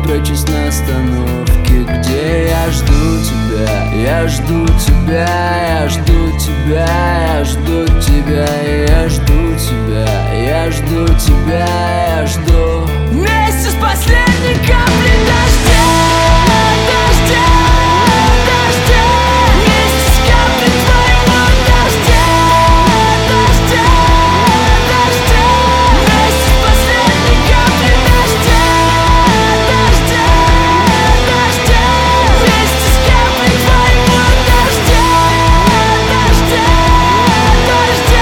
прячусь на остановке, где я жду тебя, я жду тебя, я жду тебя, я жду тебя, я жду тебя, я жду тебя, я жду. Вместе с последней каплей дождя, дождя, дождя, вместе с каплей твоего дождя, дождя, дождя, вместе с последней каплей дождя, дождя, дождя, вместе с каплей твоего дождя, дождя, дождя.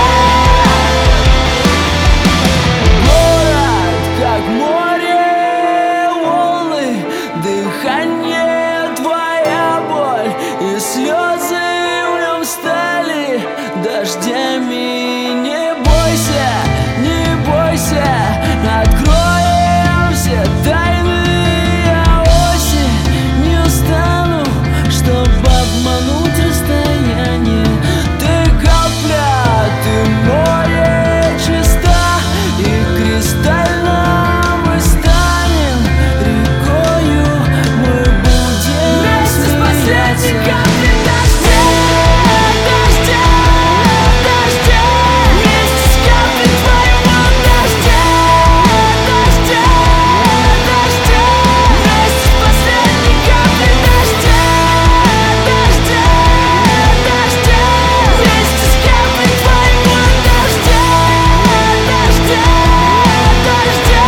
Город, как море, волны, дыхание, твоя боль и слезы в нем стали дождями. Не бойся, не бойся, откроем все тайны. Я осень не устану, чтобы обмануть расстояние. Ты капля, ты море чиста, и кристально мы станем рекою, мы будем вместе с последней каплей дождя, дождя, дождя, вместе с каплей твоего дождя, дождя, дождя, вместе с последней каплей дождя, дождя, дождя, вместе с каплей твоего дождя, дождя, дождя.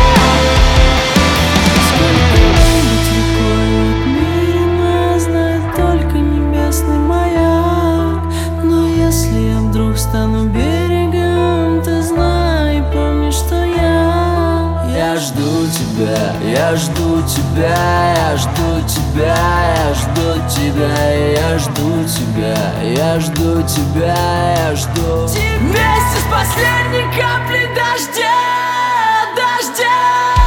Сколько быть рекой отмерено, знает только небесный маяк. Но если я вдруг стану берегом, ты знай, помни, что я жду тебя, я жду тебя, я жду тебя, я жду тебя, я жду тебя, я жду тебя, я жду. Вместе с последней каплей дождя, дождя.